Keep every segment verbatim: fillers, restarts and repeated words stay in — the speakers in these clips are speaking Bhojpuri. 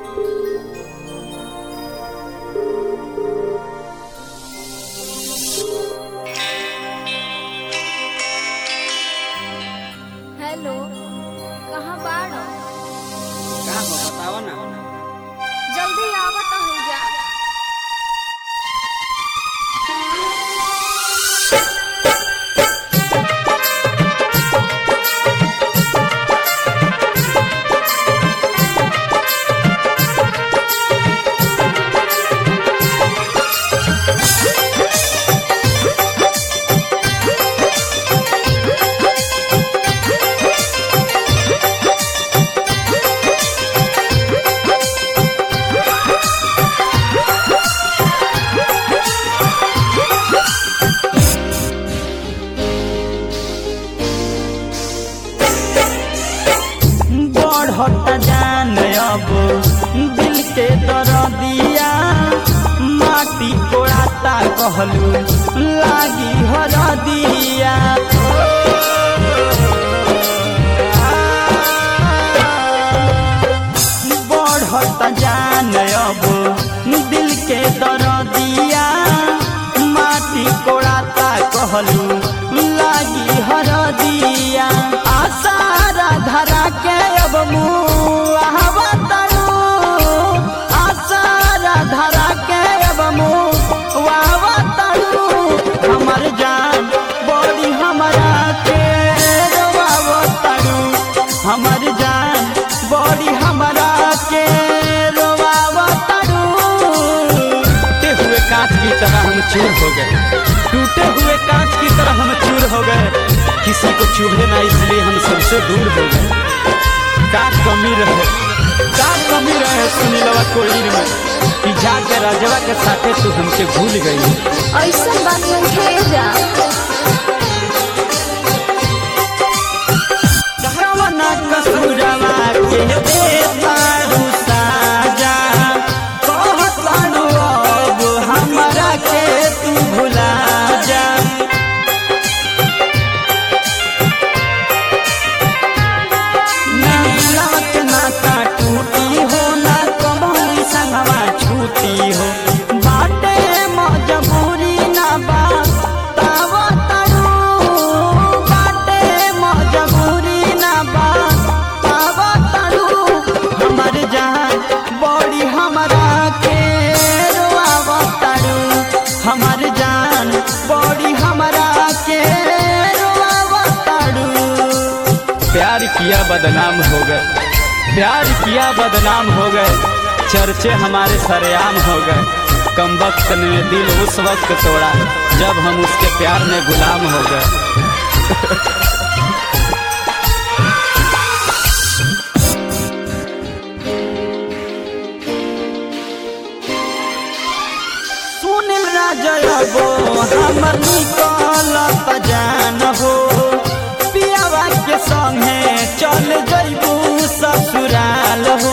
हेलो, कहाँ बाड़ो? का हो बताओ ना। जल्दी आवत हो जा। बढ़ता जान अब दिल के दर्दिया, माटी कोड़ाता कहलू लागी हरदिया। बढ़ता जान अब दिल के दर्दिया, माटी कोड़ाता कहलू लागी हरदिया। आसारा धरा के अब मुआवा तरू, आसारा धरा के अब मुआवा तरू। हमर जान बड़ी हमरा के रोआवा तरू, हमर जान बड़ी हमरा के रोआवा तरू। टूटे हुए कांच की तरह हम चूर हो गए, टूटे हुए कांच की तरह हम चूर हो गए। किसी को चुभे ना इसलिए हम सबसे दूर हो गए। का कमी रहे, का कमी रहे सुनीलवा कोई में कि जाके राजवा के साथे तू हमके भूल गई। ऐसा बात नहीं जा। कहवना कसूरवा के देतारू साजा, कहतारू अब हमरा के तू भुला जा। लात नाता टूटी हो ना कभी संगवा छूटी हो, बाटे मजबूरी ना बा तावा तरू, बाटे मजबूरी ना बा तावा तरू। हमर जान बड़ी हमरा के रोआवा तरू, हमर जान बड़ी हमरा के रोआवा तरू। प्यार किया बदनाम हो गए, प्यार किया बदनाम हो गए, चर्चे हमारे सरेआम हो गए। कम वक्त ने दिल उस वक्त तोड़ा जब हम उसके प्यार में गुलाम हो गए। सुनील राजबो हमर निकलत जान हो, पियावा के संगे चल जइबू ससुराल हो।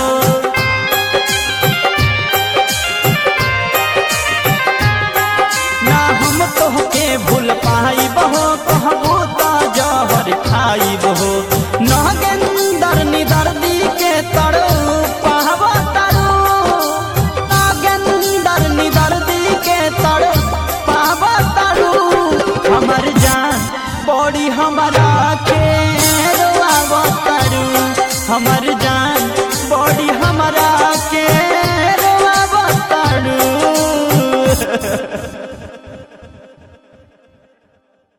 ना हम तोहके भूल पाइब हो, कहबो त जहर खाइब हो। नागेंदर निदर्दी के तड़ो पाहब तरू, नागेंदर निदर्दी के तड़ो पाहब तरू। हमर जान बड़ी हमरा के रोआवा तरू, हमर जान